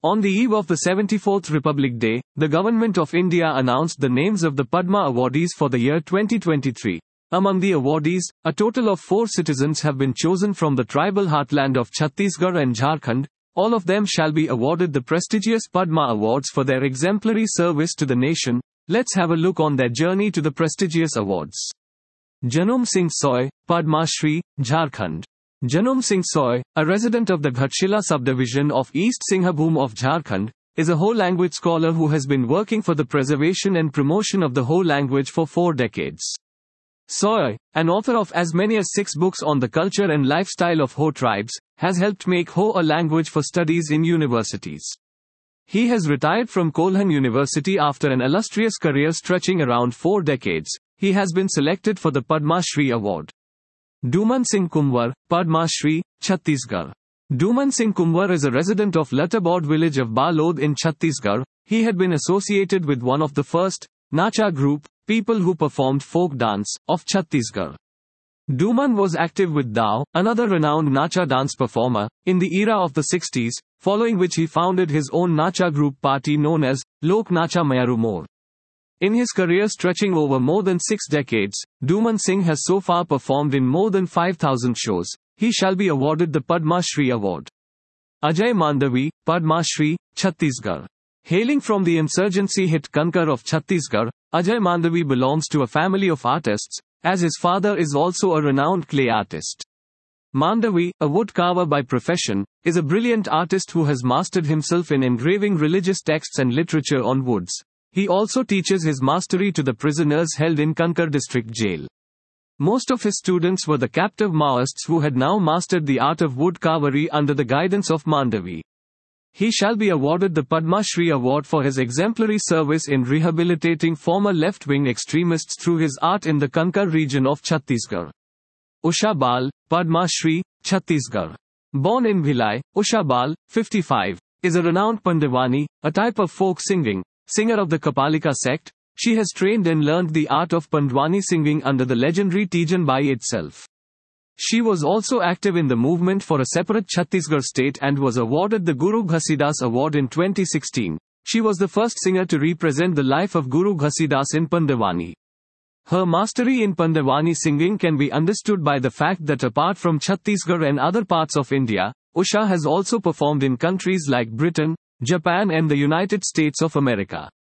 On the eve of the 74th Republic Day, the Government of India announced the names of the Padma awardees for the year 2023. Among the awardees, a total of 4 citizens have been chosen from the tribal heartland of Chhattisgarh and Jharkhand. All of them shall be awarded the prestigious Padma Awards for their exemplary service to the nation. Let's have a look on their journey to the prestigious awards. Janum Singh Soy, Padma Shri, Jharkhand. Janum Singh Soy, a resident of the Ghatshila subdivision of East Singhabhum of Jharkhand, is a Ho language scholar who has been working for the preservation and promotion of the Ho language for 4 decades. Soy, an author of as many as 6 books on the culture and lifestyle of Ho tribes, has helped make Ho a language for studies in universities. He has retired from Kolhan University after an illustrious career stretching around 4 decades. He has been selected for the Padma Shri Award. Duman Singh Kumwar, Padma Shri, Chhattisgarh. Duman Singh Kumwar is a resident of Latabod village of Balod in Chhattisgarh. He had been associated with one of the first, Nacha group, people who performed folk dance, of Chhattisgarh. Duman was active with Dao, another renowned Nacha dance performer, in the era of the 60s, following which he founded his own Nacha group party known as Lok Nacha Mayarumor. In his career stretching over more than 6 decades, Duman Singh has so far performed in more than 5,000 shows. He shall be awarded the Padma Shri Award. Ajay Mandavi, Padma Shri, Chhattisgarh. Hailing from the insurgency hit Kankar of Chhattisgarh, Ajay Mandavi belongs to a family of artists, as his father is also a renowned clay artist. Mandavi, a woodcarver by profession, is a brilliant artist who has mastered himself in engraving religious texts and literature on woods. He also teaches his mastery to the prisoners held in Kankar district jail. Most of his students were the captive Maoists who had now mastered the art of woodcarvery under the guidance of Mandavi. He shall be awarded the Padma Shri Award for his exemplary service in rehabilitating former left-wing extremists through his art in the Kankar region of Chhattisgarh. Usha Bal, Padma Shri, Chhattisgarh. Born in Bhilai, Usha Bal, 55, is a renowned Pandwani, a type of folk singing, singer of the Kapalika sect. She has trained and learned the art of Pandwani singing under the legendary Tijan Bai itself. She was also active in the movement for a separate Chhattisgarh state and was awarded the Guru Ghasidas Award in 2016. She was the first singer to represent the life of Guru Ghasidas in Pandwani. Her mastery in Pandwani singing can be understood by the fact that apart from Chhattisgarh and other parts of India, Usha has also performed in countries like Britain, Japan and the United States of America.